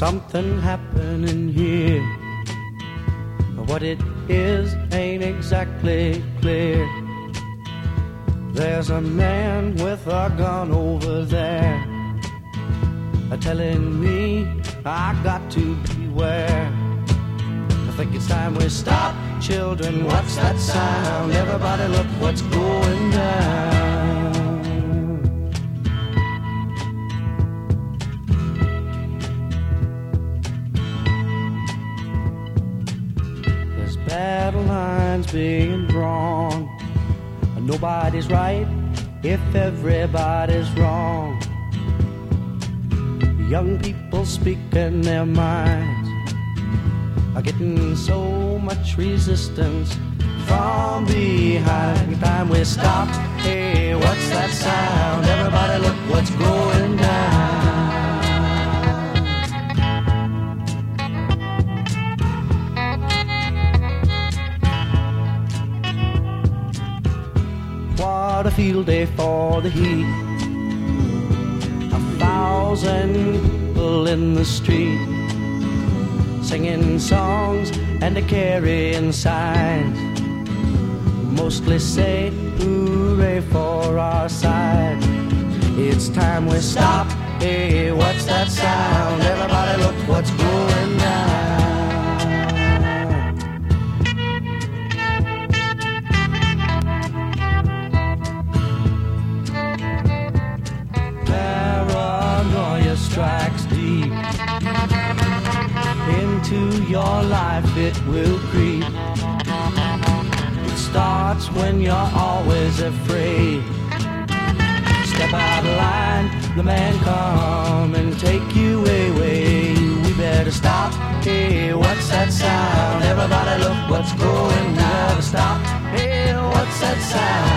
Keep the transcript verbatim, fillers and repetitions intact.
something happening here. What it is ain't exactly clear. There's a man with a gun over there, telling me I got to beware. I think it's time we stop. Children, what's that sound? Everybody look what's going down. There's battle lines being drawn. Nobody's right if everybody's wrong. Young people speaking their minds are getting so much resistance from behind. Time we stop. Hey, what's that sound? Everybody look what's going down. What a field day for the heat. A thousand people in the street, singing songs and a carrying signs, mostly say hooray for our side. It's time we stop. Hey, what's that sound? Everybody look what's going down. Paranoia strikes deep into your life, it will creep. It starts when you're always afraid. Step out of line, the man come and take you away. We better stop. Hey, what's that sound? Everybody look what's going down. Stop. Hey, what's that sound?